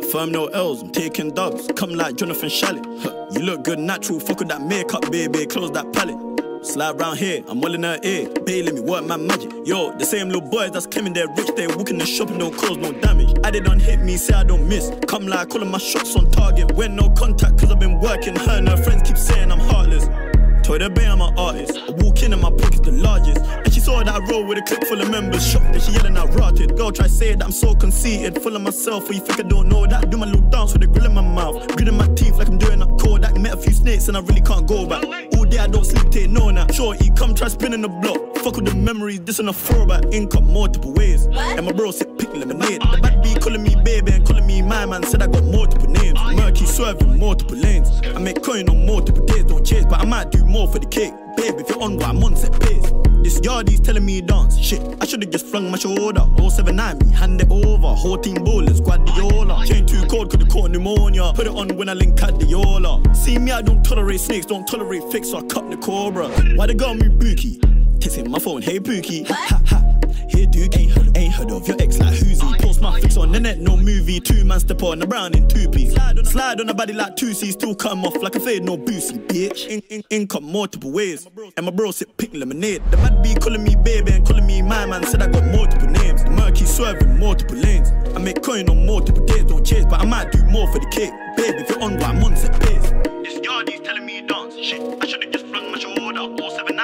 Confirm no L's, I'm taking dubs. Come like Jonathan Shalit. You look good natural, fuck with that makeup, baby. Close that palette. Slide round here, I'm well in her ear. Bae, let me work my magic. Yo, the same little boys that's claiming they're rich, they walking the shop and no cause no damage. I did don't hit me, say I don't miss. Come like calling my shots on target. When no contact, cause I've been working. Her and her friends keep saying I'm heartless. Told her, bae, I'm an artist. I walk in and my pocket's the largest. And she saw that I roll with a clip full of members. Shocked and she yelling out rotted. Girl try say that I'm so conceited. Full of myself, or you think I don't know that? I do my little dance with a grill in my mouth. Gritting my teeth like I'm doing up cold. I met a few snakes and I really can't go back. All day I don't sleep, take no nap. Shorty, come try spinning the block. Fuck with the memories, this on a throwback. Income multiple ways. And my bro said pick lemonade. The bad B calling me baby and calling me my man. Said I got multiple names. Murky swerving multiple lanes. I make coin on multiple days, don't chase, but I might do more for the cake. Babe, if you're on what I'm on, set pace. This yardie's telling me dance. Shit, I should've just flung my shoulder. 079 me, hand it over. Whole team bowlers, Guardiola. Chain too cold, could've caught pneumonia. Put it on when I link at the Yola. See me, I don't tolerate snakes, don't tolerate fakes, so I cut the cobra. Why they got me bookie? Texting my phone, hey Pookie. Ha ha. Hey Dookie, ain't heard of your ex like who's he? Post my fix on the net, no movie. 2 man step on the brown in 2p. Slide on a body like 2C, still cut him off like a fade, no boosie, bitch. Income multiple ways. And my bro said pick lemonade. The bad B calling me baby and calling me my man. Said I got multiple names. The murky swerving multiple lanes. I make coin on multiple days, don't chase, but I might do more for the cake. Babe, if you're on what I'm on, set pace. This yardie's telling me dance. Shit, I should've just flung my shoulder. 079